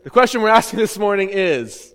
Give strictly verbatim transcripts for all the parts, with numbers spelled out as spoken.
The question we're asking this morning is,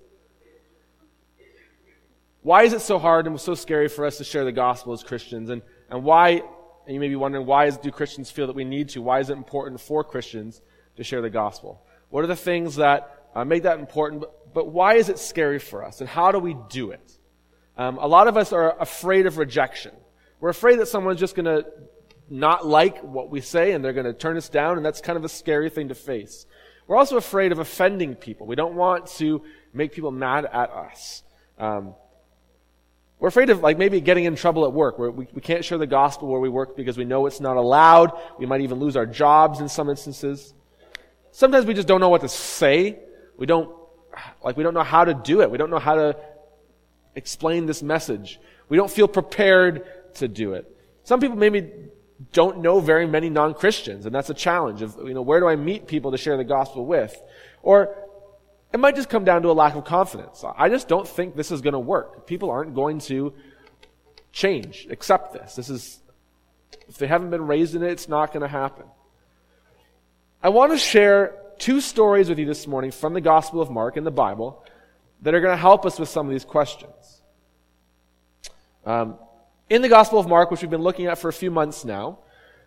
why is it so hard and so scary for us to share the gospel as Christians? And, and why, and you may be wondering, why is, do Christians feel that we need to? Why is it important for Christians to share the gospel? What are the things that uh, make that important? But, but why is it scary for us? And how do we do it? Um, a lot of us are afraid of rejection. We're afraid that someone's just going to not like what we say and they're going to turn us down, and that's kind of a scary thing to face. We're also afraid of offending people. We don't want to make people mad at us. Um, we're afraid of like maybe getting in trouble at work. Where we, we can't share the gospel where we work because we know it's not allowed. We might even lose our jobs in some instances. Sometimes we just don't know what to say. We don't, like we don't know how to do it. We don't know how to explain this message. We don't feel prepared to do it. Some people maybe don't know very many non-Christians, and that's a challenge of, you know, where do I meet people to share the gospel with? Or it might just come down to a lack of confidence. I just don't think this is going to work. People aren't going to change, accept this. This is, if they haven't been raised in it, it's not going to happen. I want to share two stories with you this morning from the Gospel of Mark in the Bible that are going to help us with some of these questions. Um, In the Gospel of Mark, which we've been looking at for a few months now,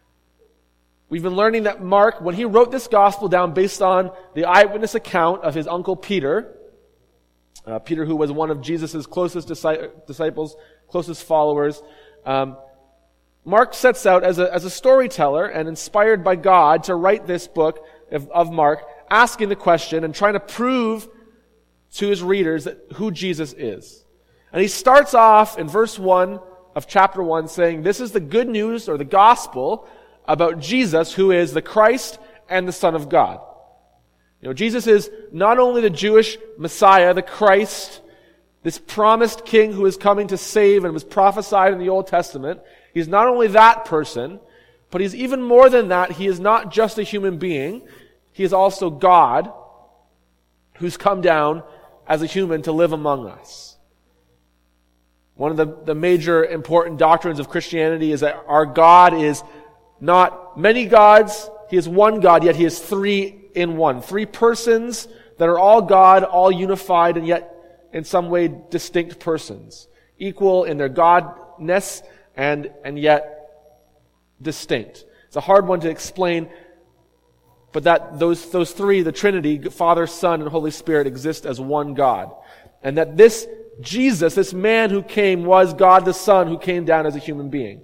we've been learning that Mark, when he wrote this Gospel down based on the eyewitness account of his uncle Peter, uh, Peter who was one of Jesus' closest disciples, closest followers, um, Mark sets out as a, as a storyteller and inspired by God to write this book of, of Mark, asking the question and trying to prove to his readers that who Jesus is. And he starts off in verse one of chapter one saying, this is the good news or the gospel about Jesus, who is the Christ and the Son of God. You know, Jesus is not only the Jewish Messiah, the Christ, this promised king who is coming to save and was prophesied in the Old Testament. He's not only that person, but he's even more than that. He is not just a human being. He is also God who's come down as a human to live among us. One of the, the major important doctrines of Christianity is that our God is not many gods. He is one God, yet he is three in one. Three persons that are all God, all unified, and yet in some way distinct persons. Equal in their godness and, and yet distinct. It's a hard one to explain, but that those, those three, the Trinity, Father, Son, and Holy Spirit, exist as one God. And that this Jesus, this man who came, was God the Son who came down as a human being.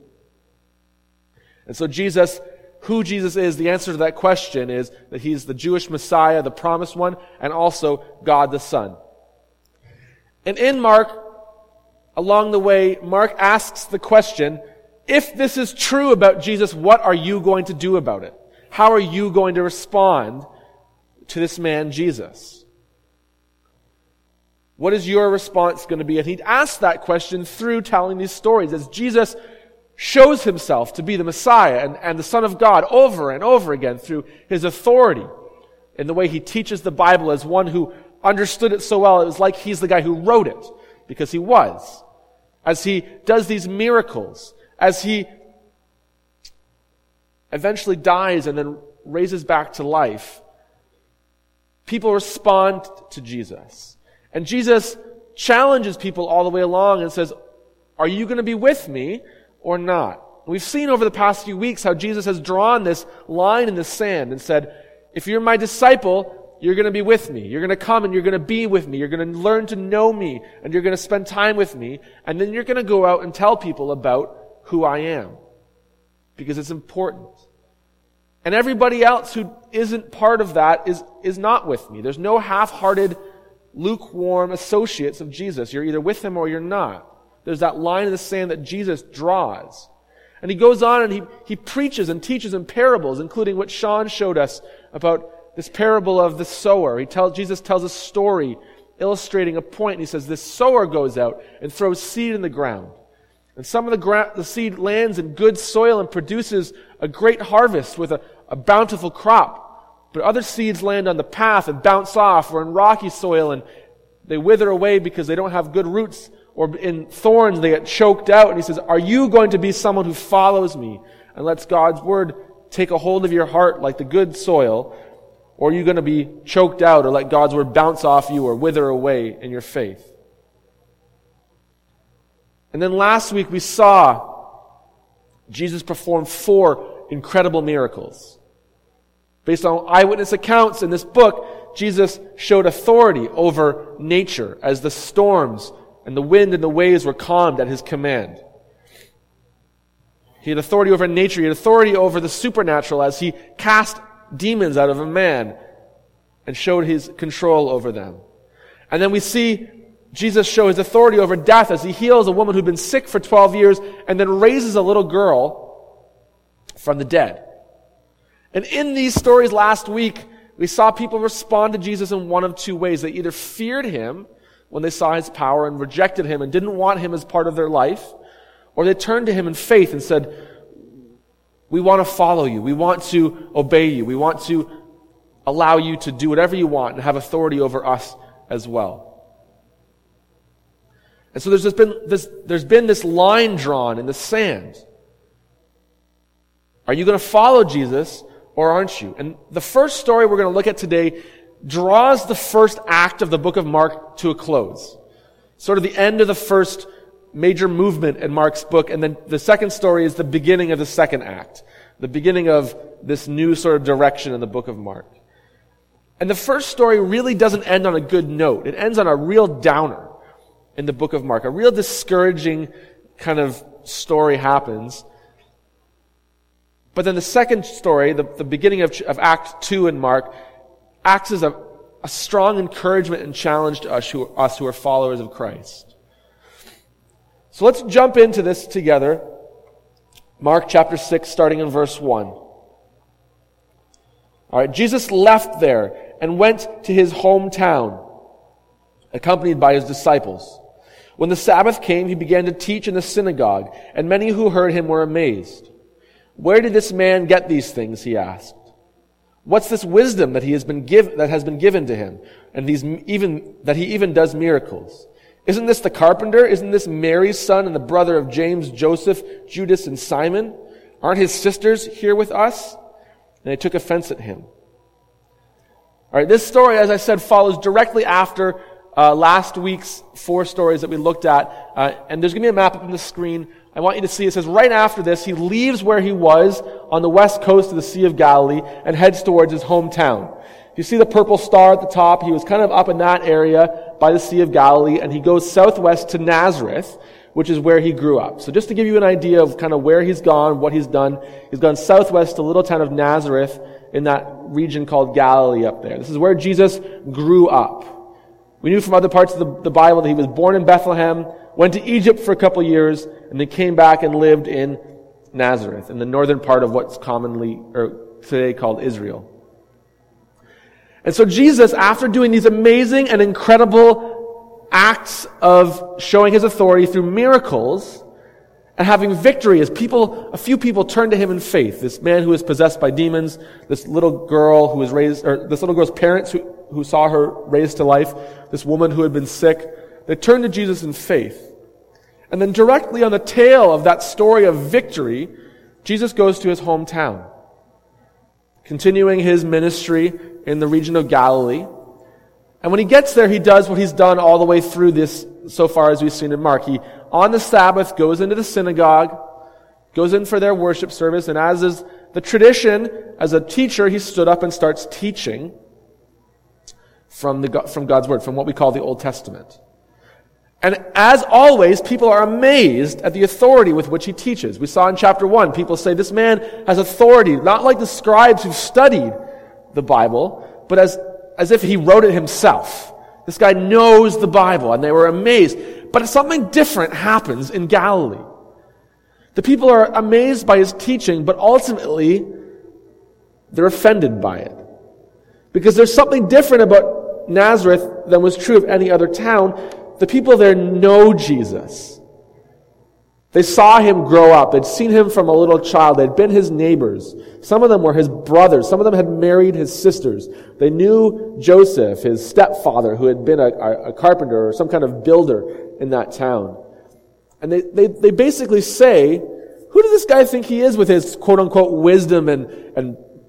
And so Jesus, who Jesus is, the answer to that question is that he's the Jewish Messiah, the promised one, and also God the Son. And in Mark, along the way, Mark asks the question, if this is true about Jesus, what are you going to do about it? How are you going to respond to this man, Jesus? What is your response going to be? And he asks that question through telling these stories as Jesus shows himself to be the Messiah and, and the Son of God over and over again through his authority in the way he teaches the Bible as one who understood it so well. It was like he's the guy who wrote it, because he was. As he does these miracles, as he eventually dies and then raises back to life, people respond to Jesus. And Jesus challenges people all the way along and says, are you going to be with me or not? We've seen over the past few weeks how Jesus has drawn this line in the sand and said, if you're my disciple, you're going to be with me. You're going to come and you're going to be with me. You're going to learn to know me and you're going to spend time with me. And then you're going to go out and tell people about who I am, because it's important. And everybody else who isn't part of that is, is not with me. There's no half-hearted, lukewarm associates of Jesus. You're either with him or you're not. There's that line in the sand that Jesus draws. And he goes on and he, he preaches and teaches in parables, including what Sean showed us about this parable of the sower. He tells, Jesus tells a story illustrating a point, and he says, this sower goes out and throws seed in the ground. And some of the, gra- the seed lands in good soil and produces a great harvest with a, a bountiful crop. But other seeds land on the path and bounce off, or in rocky soil and they wither away because they don't have good roots, or in thorns they get choked out. And he says, are you going to be someone who follows me and lets God's word take a hold of your heart like the good soil? Or are you going to be choked out or let God's word bounce off you or wither away in your faith? And then last week we saw Jesus perform four incredible miracles. Based on eyewitness accounts in this book, Jesus showed authority over nature as the storms and the wind and the waves were calmed at his command. He had authority over nature. He had authority over the supernatural as he cast demons out of a man and showed his control over them. And then we see Jesus show his authority over death as he heals a woman who'd been sick for twelve years and then raises a little girl from the dead. And in these stories last week, we saw people respond to Jesus in one of two ways. They either feared him when they saw his power and rejected him and didn't want him as part of their life, or they turned to him in faith and said, we want to follow you. We want to obey you. We want to allow you to do whatever you want and have authority over us as well. And so there's just been this, there's been this line drawn in the sand. Are you going to follow Jesus or aren't you? And the first story we're going to look at today draws the first act of the book of Mark to a close. Sort of the end of the first major movement in Mark's book, and then the second story is the beginning of the second act, the beginning of this new sort of direction in the book of Mark. And the first story really doesn't end on a good note. It ends on a real downer in the book of Mark. A real discouraging kind of story happens. But then the second story, the, the beginning of, of Act two in Mark, acts as a, a strong encouragement and challenge to us who, us who are followers of Christ. So let's jump into this together. Mark chapter six, starting in verse one. All right, Jesus left there and went to his hometown, accompanied by his disciples. When the Sabbath came, he began to teach in the synagogue, and many who heard him were amazed. Where did this man get these things? He asked. What's this wisdom that he has been give, that has been given to him, and these even that he even does miracles? Isn't this the carpenter? Isn't this Mary's son and the brother of James, Joseph, Judas, and Simon? Aren't his sisters here with us? And they took offense at him. All right, this story, as I said, follows directly after uh, last week's four stories that we looked at. Uh, and there's going to be a map up on the screen. I want you to see, it says right after this, he leaves where he was on the west coast of the Sea of Galilee and heads towards his hometown. You see the purple star at the top? He was kind of up in that area by the Sea of Galilee, and he goes southwest to Nazareth, which is where he grew up. So just to give you an idea of kind of where he's gone, what he's done, he's gone southwest to the little town of Nazareth in that region called Galilee up there. This is where Jesus grew up. We knew from other parts of the, the Bible that he was born in Bethlehem, went to Egypt for a couple years, and then came back and lived in Nazareth, in the northern part of what's commonly, or today called Israel. And so Jesus, after doing these amazing and incredible acts of showing his authority through miracles and having victory as people, a few people turned to him in faith. This man who was possessed by demons, this little girl who was raised, or this little girl's parents who, who saw her raised to life, this woman who had been sick, they turned to Jesus in faith. And then directly on the tail of that story of victory, Jesus goes to his hometown, continuing his ministry in the region of Galilee. And when he gets there, he does what he's done all the way through this so far as we've seen in Mark. He, on the Sabbath, goes into the synagogue, goes in for their worship service, and as is the tradition, as a teacher, he stood up and starts teaching from the from God's Word, from what we call the Old Testament. And as always, people are amazed at the authority with which he teaches. We saw in chapter one, people say, this man has authority, not like the scribes who studied the Bible, but as, as if he wrote it himself. This guy knows the Bible, and they were amazed. But something different happens in Galilee. The people are amazed by his teaching, but ultimately, they're offended by it. Because there's something different about Nazareth than was true of any other town. The people there know Jesus. They saw him grow up. They'd seen him from a little child. They'd been his neighbors. Some of them were his brothers. Some of them had married his sisters. They knew Joseph, his stepfather, who had been a, a carpenter or some kind of builder in that town. And they, they, they basically say, who does this guy think he is with his quote-unquote wisdom and, and these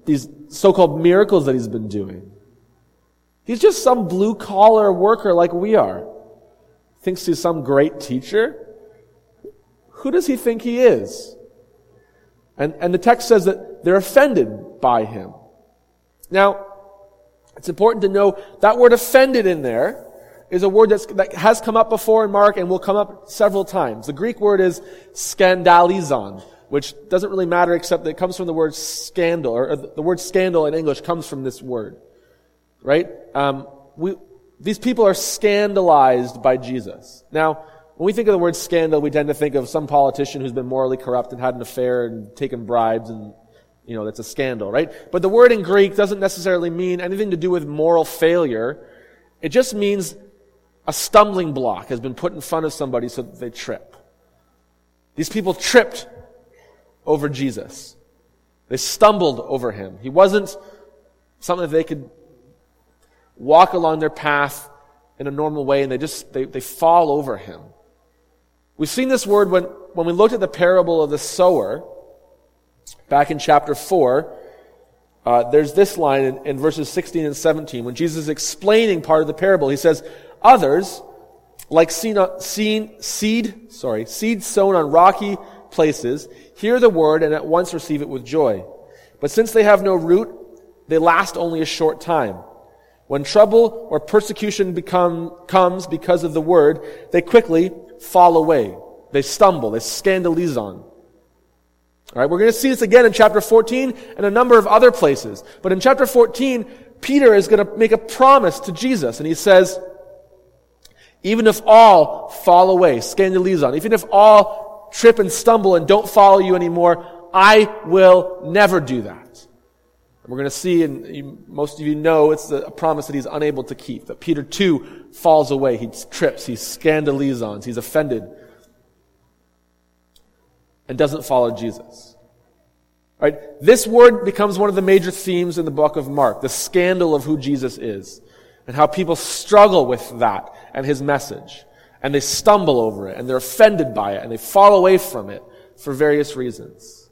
so-called miracles that he's been doing. He's just some blue-collar worker like we are. Thinks he's some great teacher. Who does he think he is? And, and the text says that they're offended by him. Now, it's important to know that word offended in there is a word that's, that has come up before in Mark and will come up several times. The Greek word is skandalizon, which doesn't really matter except that it comes from the word scandal, or the word scandal in English comes from this word, right? Um, we, these people are scandalized by Jesus. Now, when we think of the word scandal, we tend to think of some politician who's been morally corrupt and had an affair and taken bribes, and, you know, that's a scandal, right? But the word in Greek doesn't necessarily mean anything to do with moral failure. It just means a stumbling block has been put in front of somebody so that they trip. These people tripped over Jesus. They stumbled over him. He wasn't something that they could walk along their path in a normal way, and they just, they, they fall over him. We've seen this word when, when we looked at the parable of the sower, back in chapter four. Uh, there's this line in, in verses sixteen and seventeen, when Jesus is explaining part of the parable. He says, others, like seen, seen, seed, sorry, seed sown on rocky places, hear the word and at once receive it with joy. But since they have no root, they last only a short time. When trouble or persecution become, comes because of the word, they quickly fall away. They stumble. They scandalizon. All right, we're going to see this again in chapter fourteen and a number of other places. But in chapter fourteen, Peter is going to make a promise to Jesus, and he says, even if all fall away, scandalizon, even if all trip and stumble and don't follow you anymore, I will never do that. And we're going to see, and you, most of you know, it's a promise that he's unable to keep, that Peter too falls away. He trips, he scandalizons, he's offended, and doesn't follow Jesus. All right, this word becomes one of the major themes in the book of Mark, the scandal of who Jesus is, and how people struggle with that and his message. And they stumble over it, and they're offended by it, and they fall away from it for various reasons.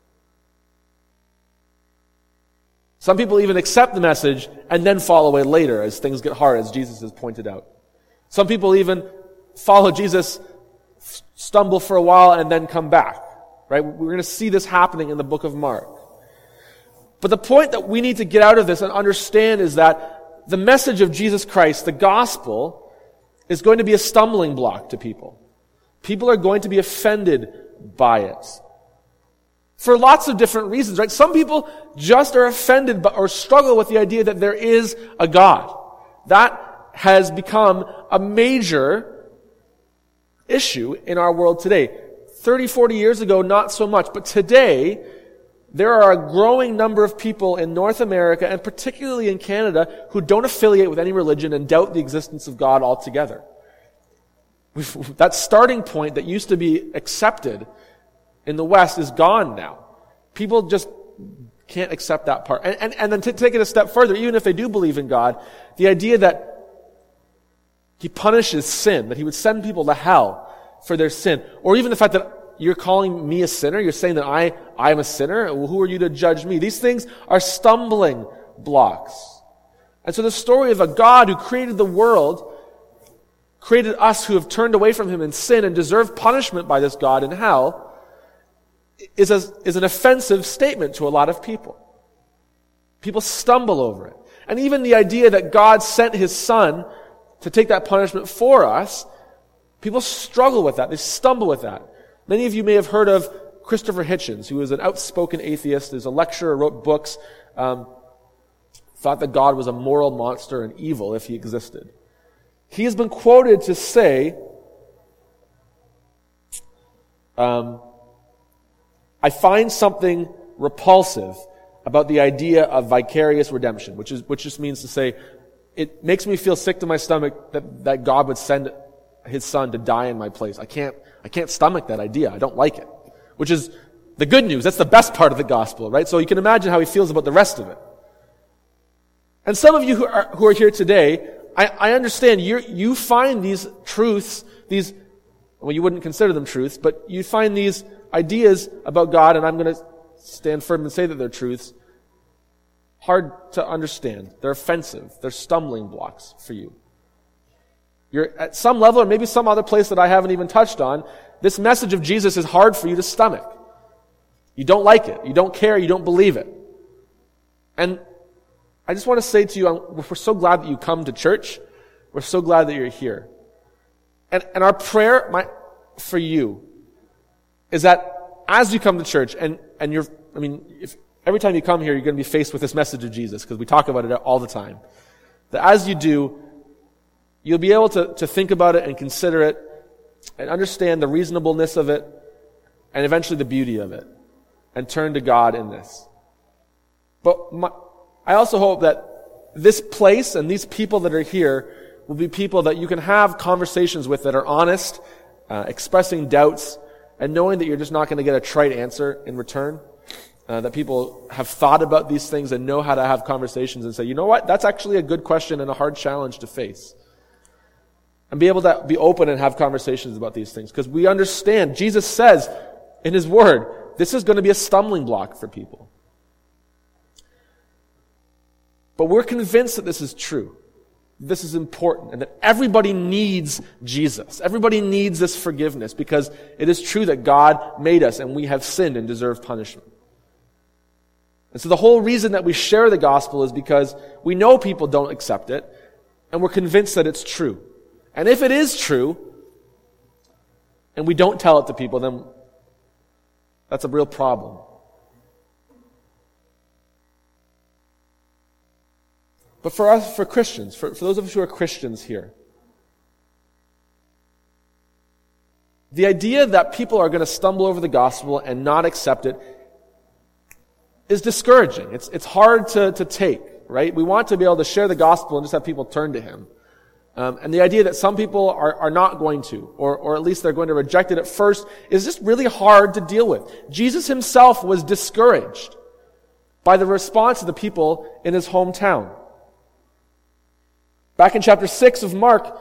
Some people even accept the message and then fall away later as things get hard, as Jesus has pointed out. Some people even follow Jesus, stumble for a while, and then come back. Right? We're going to see this happening in the book of Mark. But the point that we need to get out of this and understand is that the message of Jesus Christ, the gospel, is going to be a stumbling block to people. People are going to be offended by it. For lots of different reasons, right? Some people just are offended by, or struggle with the idea that there is a God. That has become a major issue in our world today. thirty, forty years ago, not so much. But today, there are a growing number of people in North America, and particularly in Canada, who don't affiliate with any religion and doubt the existence of God altogether. We've, that starting point that used to be accepted in the West is gone now. People just can't accept that part. And, and, and then to take it a step further, even if they do believe in God, the idea that he punishes sin, that he would send people to hell for their sin, or even the fact that you're calling me a sinner, you're saying that I, I am a sinner, well, who are you to judge me? These things are stumbling blocks. And so the story of a God who created the world, created us who have turned away from him in sin and deserve punishment by this God in hell, is, a, is an offensive statement to a lot of people. People stumble over it. And even the idea that God sent his Son to take that punishment for us, people struggle with that. They stumble with that. Many of you may have heard of Christopher Hitchens, who is an outspoken atheist, is a lecturer, wrote books, um, thought that God was a moral monster and evil if he existed. He has been quoted to say, um, I find something repulsive about the idea of vicarious redemption, which is which just means to say, it makes me feel sick to my stomach that, that God would send his Son to die in my place. I can't, I can't stomach that idea. I don't like it. Which is the good news. That's the best part of the gospel, right? So you can imagine how he feels about the rest of it. And some of you who are, who are here today, I, I understand you you find these truths, these, well, you wouldn't consider them truths, but you find these ideas about God, and I'm going to stand firm and say that they're truths, hard to understand. They're offensive. They're stumbling blocks for you. You're at some level, or maybe some other place that I haven't even touched on, this message of Jesus is hard for you to stomach. You don't like it. You don't care. You don't believe it. And I just want to say to you, we're so glad that you come to church. We're so glad that you're here. And, and our prayer my, for you is that as you come to church, and, and you're, I mean, if every time you come here, you're going to be faced with this message of Jesus, because we talk about it all the time. That as you do, you'll be able to, to think about it and consider it and understand the reasonableness of it and eventually the beauty of it and turn to God in this. But my, I also hope that this place and these people that are here will be people that you can have conversations with that are honest, uh, expressing doubts, and knowing that you're just not going to get a trite answer in return. Uh, that people have thought about these things and know how to have conversations and say, you know what, that's actually a good question and a hard challenge to face. And be able to be open and have conversations about these things. Because we understand, Jesus says in His Word, this is going to be a stumbling block for people. But we're convinced that this is true. This is important, and that everybody needs Jesus. Everybody needs this forgiveness, because it is true that God made us and we have sinned and deserve punishment. And so the whole reason that we share the gospel is because we know people don't accept it, and we're convinced that it's true. And if it is true, and we don't tell it to people, then that's a real problem. But for us, for Christians, for, for those of us who are Christians here, the idea that people are going to stumble over the gospel and not accept it is discouraging. It's, it's hard to, to take, right? We want to be able to share the gospel and just have people turn to Him. Um, and the idea that some people are, are not going to, or, or at least they're going to reject it at first, is just really hard to deal with. Jesus Himself was discouraged by the response of the people in His hometown. Back in chapter six of Mark,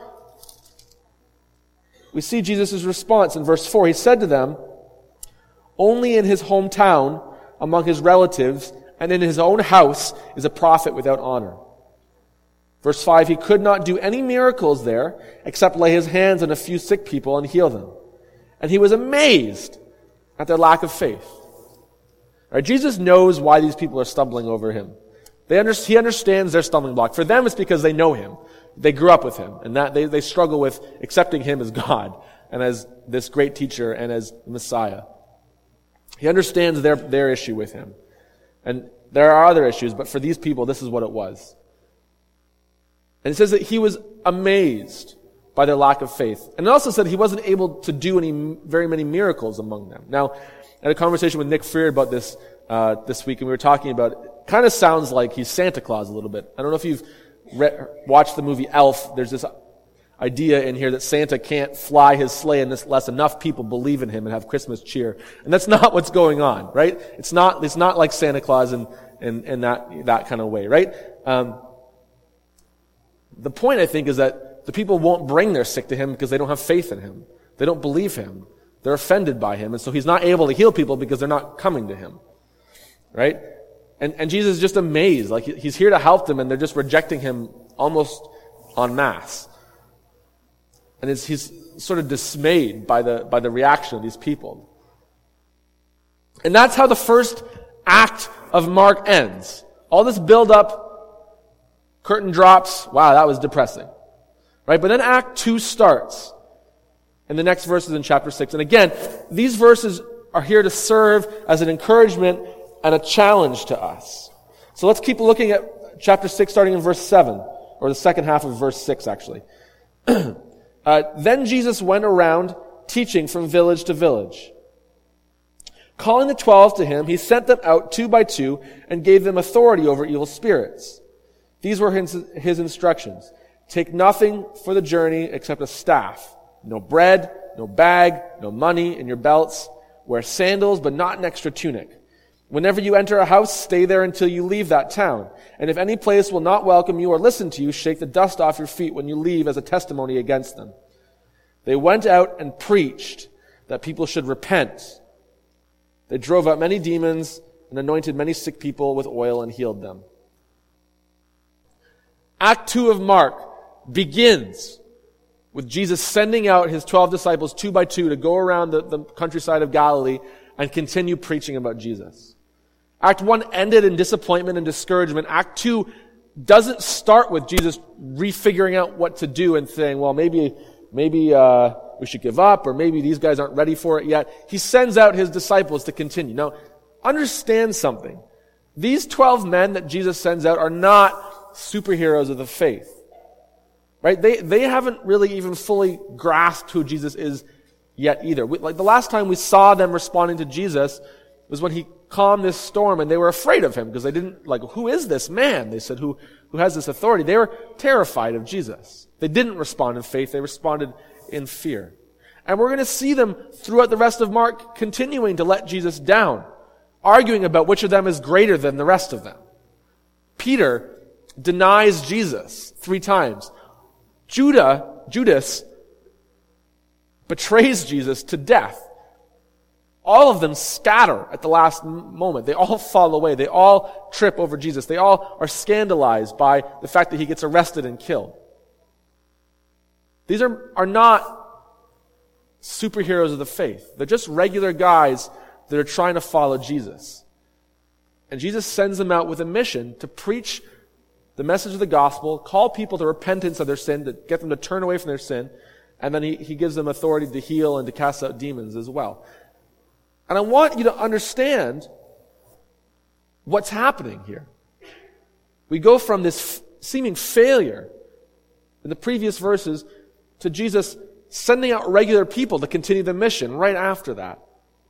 we see Jesus' response in verse four. He said to them, "Only in his hometown, among his relatives, and in his own house is a prophet without honor." Verse five, he could not do any miracles there except lay his hands on a few sick people and heal them. And he was amazed at their lack of faith. All right, Jesus knows why these people are stumbling over him. They under, he understands their stumbling block. For them, it's because they know him. They grew up with him, and that they, they struggle with accepting him as God and as this great teacher and as Messiah. He understands their, their issue with him. And there are other issues, but for these people, this is what it was. And it says that he was amazed by their lack of faith. And it also said he wasn't able to do any very many miracles among them. Now, I had a conversation with Nick Freer about this uh, this week, and we were talking about, it kind of sounds like he's Santa Claus a little bit. I don't know if you've re- watched the movie Elf. There's this idea in here that Santa can't fly his sleigh unless enough people believe in him and have Christmas cheer. And that's not what's going on, right? It's not, it's not like Santa Claus in, in, in that, that kind of way, right? Um, the point, I think, is that the people won't bring their sick to him because they don't have faith in him. They don't believe him. They're offended by him. And so he's not able to heal people because they're not coming to him, right? And, and Jesus is just amazed. Like, he's here to help them, and they're just rejecting him almost en masse. And it's, he's sort of dismayed by the, by the reaction of these people. And that's how the first act of Mark ends. All this build-up, curtain drops. Wow, that was depressing. Right? But then Act two starts. And the next verse is in chapter six. And again, these verses are here to serve as an encouragement and a challenge to us. So let's keep looking at chapter six, starting in verse seven, or the second half of verse six, actually. uh, then Jesus went around teaching from village to village. Calling the twelve to him, he sent them out two by two and gave them authority over evil spirits. These were his, his instructions. Take nothing for the journey except a staff. No bread, no bag, no money in your belts. Wear sandals, but not an extra tunic. Whenever you enter a house, stay there until you leave that town. And if any place will not welcome you or listen to you, shake the dust off your feet when you leave as a testimony against them. They went out and preached that people should repent. They drove out many demons and anointed many sick people with oil and healed them. Act two of Mark begins with Jesus sending out his twelve disciples two by two to go around the, the countryside of Galilee and continue preaching about Jesus. Act one ended in disappointment and discouragement. Act two doesn't start with Jesus refiguring out what to do and saying, well, maybe, maybe, uh, we should give up, or maybe these guys aren't ready for it yet. He sends out his disciples to continue. Now, understand something. These twelve men that Jesus sends out are not superheroes of the faith. Right? They, they haven't really even fully grasped who Jesus is yet either. We, like the last time we saw them responding to Jesus was when he calmed this storm and they were afraid of him because they didn't, like, who is this man? They said, who, who has this authority? They were terrified of Jesus. They didn't respond in faith. They responded in fear. And we're going to see them throughout the rest of Mark continuing to let Jesus down, arguing about which of them is greater than the rest of them. Peter denies Jesus three times. Judah, Judas betrays Jesus to death. All of them scatter at the last moment. They all fall away. They all trip over Jesus. They all are scandalized by the fact that he gets arrested and killed. These are, are not superheroes of the faith. They're just regular guys that are trying to follow Jesus. And Jesus sends them out with a mission to preach the message of the gospel, call people to repentance of their sin, to get them to turn away from their sin, and then he, he gives them authority to heal and to cast out demons as well. And I want you to understand what's happening here. We go from this f- seeming failure in the previous verses to Jesus sending out regular people to continue the mission right after that.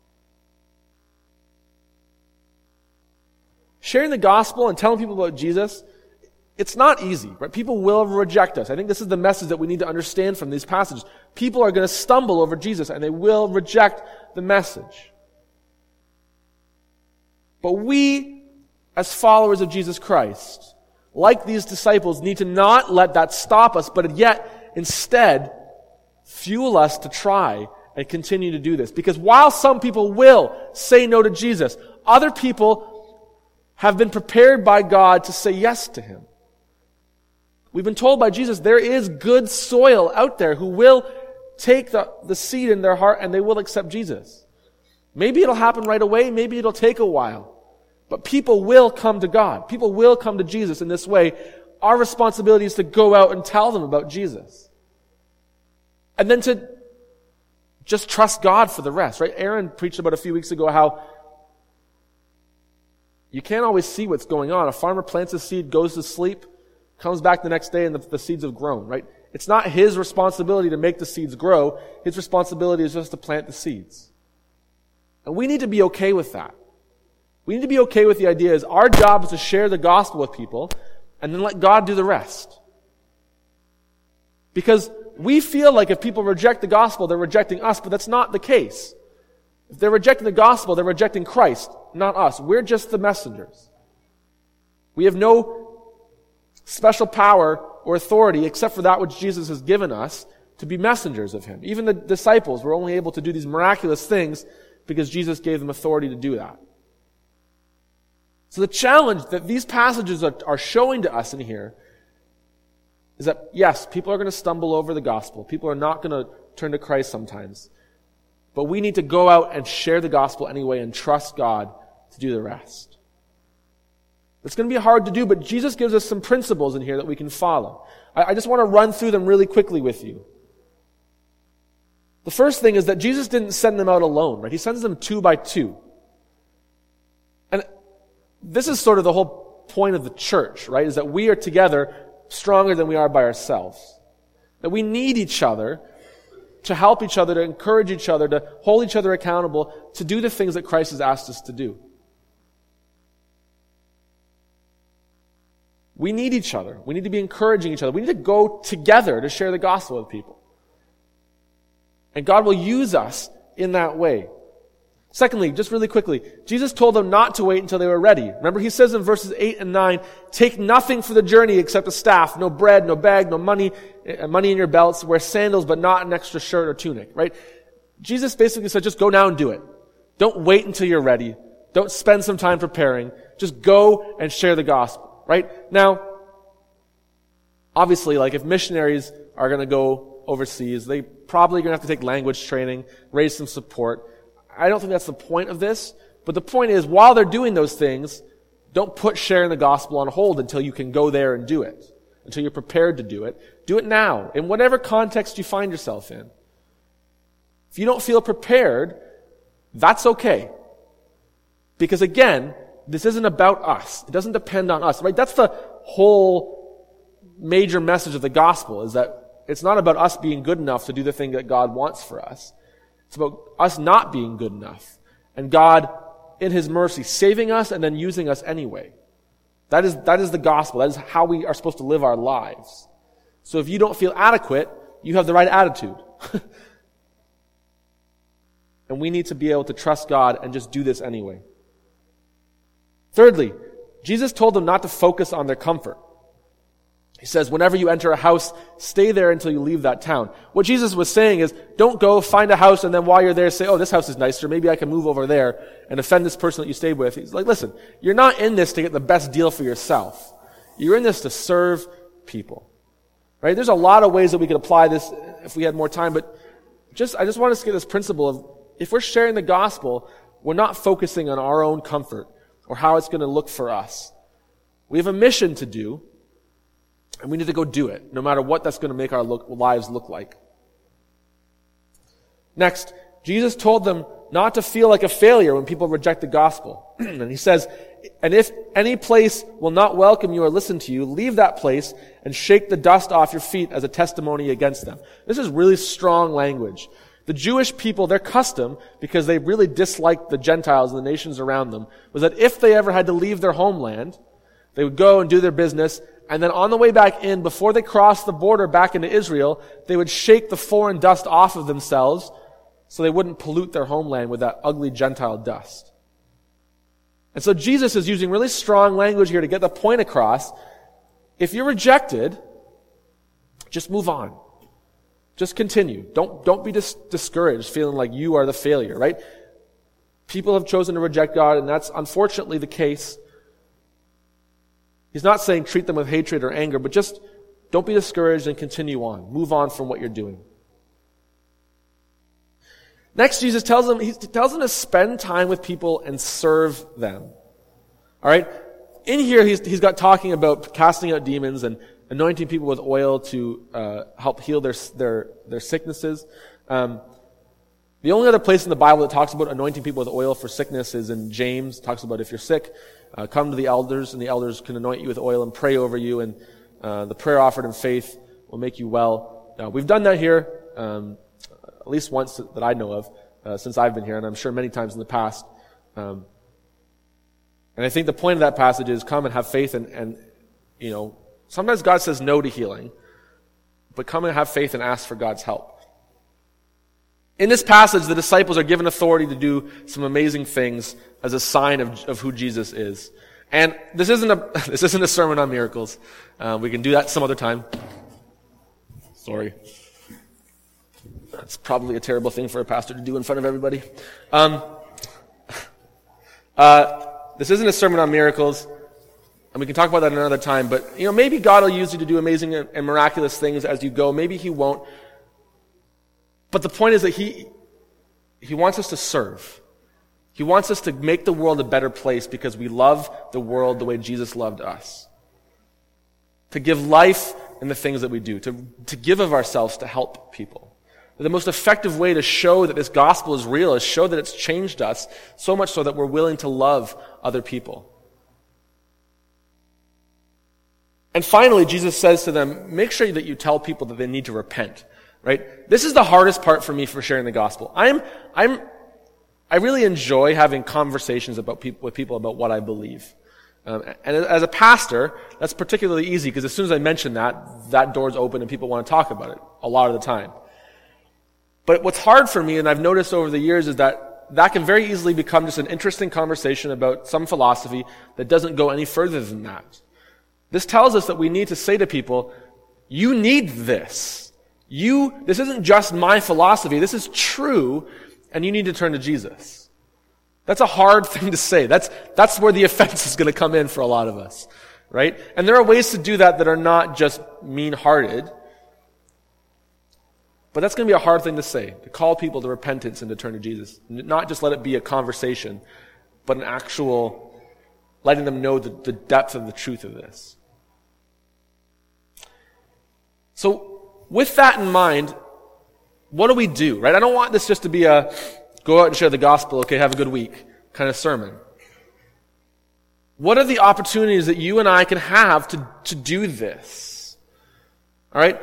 Sharing the gospel and telling people about Jesus, it's not easy, right? People will reject us. I think this is the message that we need to understand from these passages. People are going to stumble over Jesus and they will reject the message. But we, as followers of Jesus Christ, like these disciples, need to not let that stop us, but yet instead fuel us to try and continue to do this. Because while some people will say no to Jesus, other people have been prepared by God to say yes to him. We've been told by Jesus there is good soil out there who will take the, the seed in their heart and they will accept Jesus. Maybe it'll happen right away, maybe it'll take a while. But people will come to God. People will come to Jesus in this way. Our responsibility is to go out and tell them about Jesus. And then to just trust God for the rest, right? Aaron preached about a few weeks ago how you can't always see what's going on. A farmer plants a seed, goes to sleep, comes back the next day, and the, the seeds have grown, right? It's not his responsibility to make the seeds grow. His responsibility is just to plant the seeds. And we need to be okay with that. We need to be okay with the idea is our job is to share the gospel with people and then let God do the rest. Because we feel like if people reject the gospel, they're rejecting us, but that's not the case. If they're rejecting the gospel, they're rejecting Christ, not us. We're just the messengers. We have no special power or authority except for that which Jesus has given us to be messengers of him. Even the disciples were only able to do these miraculous things because Jesus gave them authority to do that. So the challenge that these passages are, are showing to us in here is that, yes, people are going to stumble over the gospel. People are not going to turn to Christ sometimes. But we need to go out and share the gospel anyway and trust God to do the rest. It's going to be hard to do, but Jesus gives us some principles in here that we can follow. I, I just want to run through them really quickly with you. The first thing is that Jesus didn't send them out alone, right? He sends them two by two. And this is sort of the whole point of the church, right? Is that we are together stronger than we are by ourselves. That we need each other to help each other, to encourage each other, to hold each other accountable, to do the things that Christ has asked us to do. We need each other. We need to be encouraging each other. We need to go together to share the gospel with people. And God will use us in that way. Secondly, just really quickly, Jesus told them not to wait until they were ready. Remember, he says in verses eight and nine, take nothing for the journey except a staff, no bread, no bag, no money, money in your belts, wear sandals, but not an extra shirt or tunic, right? Jesus basically said, just go now and do it. Don't wait until you're ready. Don't spend some time preparing. Just go and share the gospel, right? Now, Obviously, like if missionaries are going to go overseas, they probably going to have to take language training, raise some support. I don't think that's the point of this, but the point is, while they're doing those things, don't put sharing the gospel on hold until you can go there and do it, until you're prepared to do it. Do it now, in whatever context you find yourself in. If you don't feel prepared, that's okay. Because again, this isn't about us. It doesn't depend on us, right? That's the whole major message of the gospel, is that it's not about us being good enough to do the thing that God wants for us. It's about us not being good enough. And God, in His mercy, saving us and then using us anyway. That is, that is the gospel. That is how we are supposed to live our lives. So if you don't feel adequate, you have the right attitude. And we need to be able to trust God and just do this anyway. Thirdly, Jesus told them not to focus on their comfort. He says, whenever you enter a house, stay there until you leave that town. What Jesus was saying is, don't go find a house and then while you're there say, oh, this house is nicer, maybe I can move over there and offend this person that you stayed with. He's like, listen, you're not in this to get the best deal for yourself. You're in this to serve people. Right? There's a lot of ways that we could apply this if we had more time, but just I just want us to get this principle of, if we're sharing the gospel, we're not focusing on our own comfort or how it's going to look for us. We have a mission to do, and we need to go do it, no matter what that's going to make our look, lives look like. Next, Jesus told them not to feel like a failure when people reject the gospel. And He says, and if any place will not welcome you or listen to you, leave that place and shake the dust off your feet as a testimony against them. This is really strong language. The Jewish people, their custom, because they really disliked the Gentiles and the nations around them, was that if they ever had to leave their homeland, they would go and do their business, and then on the way back in, before they crossed the border back into Israel, they would shake the foreign dust off of themselves so they wouldn't pollute their homeland with that ugly Gentile dust. And so Jesus is using really strong language here to get the point across. If you're rejected, just move on. Just continue. Don't, don't be dis- discouraged, feeling like you are the failure, right? People have chosen to reject God, and that's unfortunately the case. He's not saying treat them with hatred or anger, but just don't be discouraged and continue on. Move on from what you're doing. Next, Jesus tells them, he tells them to spend time with people and serve them. All right? In here, he's, he's got talking about casting out demons and anointing people with oil to uh, help heal their their their sicknesses. Um, the only other place in the Bible that talks about anointing people with oil for sickness is in James. It talks about if you're sick, uh, come to the elders, and the elders can anoint you with oil and pray over you, and uh, the prayer offered in faith will make you well. Uh, we've done that here, um, at least once that I know of, uh, since I've been here, and I'm sure many times in the past. Um, and I think the point of that passage is come and have faith, and, and you know, sometimes God says no to healing, but come and have faith and ask for God's help. In this passage, the disciples are given authority to do some amazing things as a sign of, of who Jesus is. And this isn't a this isn't a sermon on miracles. Uh, we can do that some other time. Sorry. That's probably a terrible thing for a pastor to do in front of everybody. Um, uh, this isn't a sermon on miracles. And we can talk about that another time, but you know, maybe God will use you to do amazing and miraculous things as you go. Maybe He won't. But the point is that He He wants us to serve. He wants us to make the world a better place because we love the world the way Jesus loved us. To give life in the things that we do, to, to give of ourselves to help people. The most effective way to show that this gospel is real is show that it's changed us so much so that we're willing to love other people. And finally, Jesus says to them, make sure that you tell people that they need to repent, right? This is the hardest part for me for sharing the gospel. I'm, I'm, I really enjoy having conversations about people, with people about what I believe. Um, and as a pastor, that's particularly easy because as soon as I mention that, that door's open and people want to talk about it a lot of the time. But what's hard for me, and I've noticed over the years, is that that can very easily become just an interesting conversation about some philosophy that doesn't go any further than that. This tells us that we need to say to people, you need this. You, this isn't just my philosophy. This is true, and you need to turn to Jesus. That's a hard thing to say. That's, that's where the offense is going to come in for a lot of us. right? And there are ways to do that that are not just mean-hearted, but that's going to be a hard thing to say, to call people to repentance and to turn to Jesus. Not just let it be a conversation, but an actual letting them know the, the depth of the truth of this. So, with that in mind, what do we do, right? I don't want this just to be a go out and share the gospel, okay, have a good week kind of sermon. What are the opportunities that you and I can have to, to do this? All right?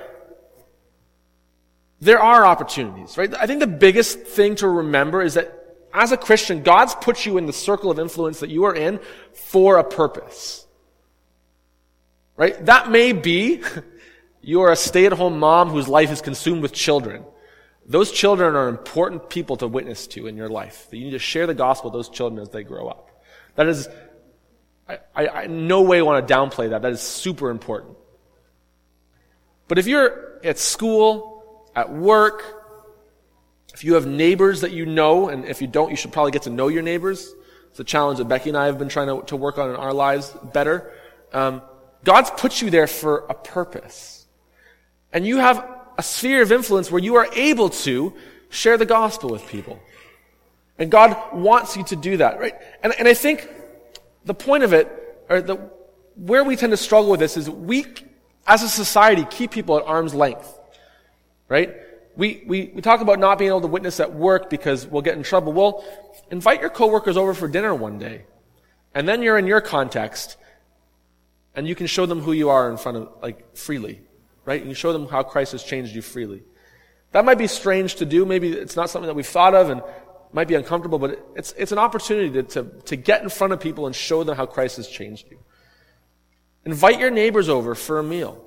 There are opportunities, right? I think the biggest thing to remember is that as a Christian, God's put you in the circle of influence that you are in for a purpose. Right? That may be you are a stay-at-home mom whose life is consumed with children. Those children are important people to witness to in your life. You need to share the gospel with those children as they grow up. That is, I, I, I in no way want to downplay that. That is super important. But if you're at school, at work, if you have neighbors that you know, and if you don't, you should probably get to know your neighbors. It's a challenge that Becky and I have been trying to, to work on in our lives better. Um, God's put you there for a purpose. And you have a sphere of influence where you are able to share the gospel with people. And God wants you to do that, right? And, and I think the point of it, or the, where we tend to struggle with this is we, as a society, keep people at arm's length. Right? We, we, we talk about not being able to witness at work because we'll get in trouble. Well, invite your coworkers over for dinner one day. And then you're in your context and you can show them who you are in front of, like, freely. Right? You can show them how Christ has changed you freely. That might be strange to do. Maybe it's not something that we've thought of and might be uncomfortable, but it's, it's an opportunity to, to, to get in front of people and show them how Christ has changed you. Invite your neighbors over for a meal.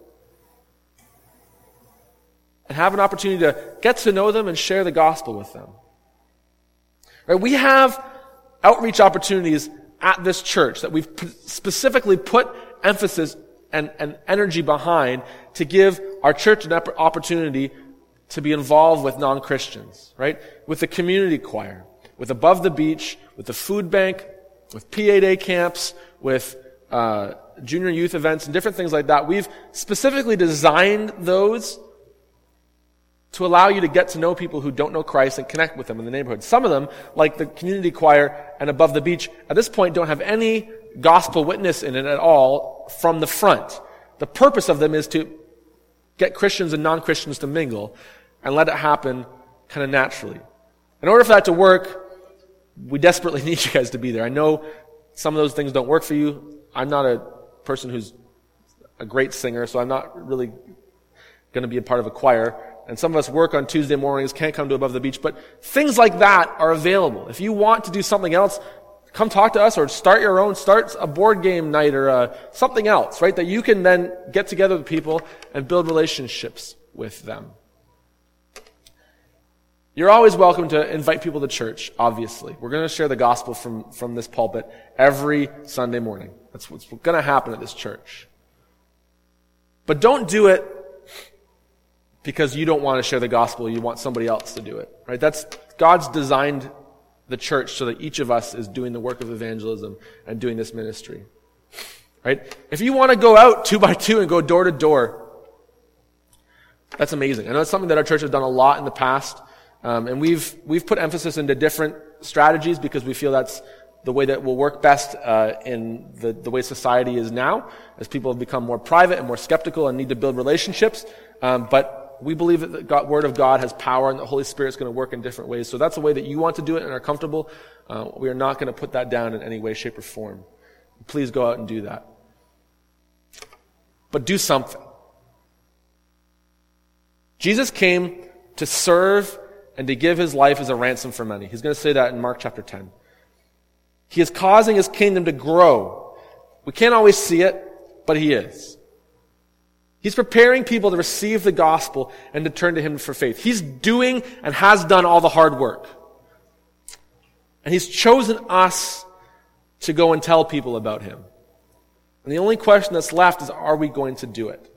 And have an opportunity to get to know them and share the gospel with them. Right? We have outreach opportunities at this church that we've specifically put emphasis and, and energy behind to give our church an opportunity to be involved with non-Christians, right? With the community choir, with Above the Beach, with the food bank, with P eight A camps, with uh, junior youth events and different things like that. We've specifically designed those to allow you to get to know people who don't know Christ and connect with them in the neighborhood. Some of them, like the community choir and Above the Beach, at this point don't have any gospel witness in it at all from the front. The purpose of them is to get Christians and non-Christians to mingle and let it happen kind of naturally. In order for that to work, we desperately need you guys to be there. I know some of those things don't work for you. I'm not a person who's a great singer, so I'm not really going to be a part of a choir. And some of us work on Tuesday mornings, can't come to Above the Beach, but things like that are available. If you want to do something else, come talk to us or start your own, start a board game night or uh, something else, right? That you can then get together with people and build relationships with them. You're always welcome to invite people to church, obviously. We're going to share the gospel from, from this pulpit every Sunday morning. That's what's going to happen at this church. But don't do it because you don't want to share the gospel, you want somebody else to do it. Right? That's God's designed the church so that each of us is doing the work of evangelism and doing this ministry. Right? If you want to go out two by two and go door to door, that's amazing. I know it's something that our church has done a lot in the past, um, and we've we've put emphasis into different strategies because we feel that's the way that will work best uh, in the, the way society is now, as people have become more private and more skeptical and need to build relationships. Um, but we believe that the God, Word of God has power and the Holy Spirit is going to work in different ways. So that's the way that you want to do it and are comfortable. Uh, we are not going to put that down in any way, shape, or form. Please go out and do that. But do something. Jesus came to serve and to give his life as a ransom for many. He's going to say that in Mark chapter ten. He is causing his kingdom to grow. We can't always see it, but he is. He's preparing people to receive the gospel and to turn to him for faith. He's doing and has done all the hard work. And he's chosen us to go and tell people about him. And the only question that's left is, are we going to do it?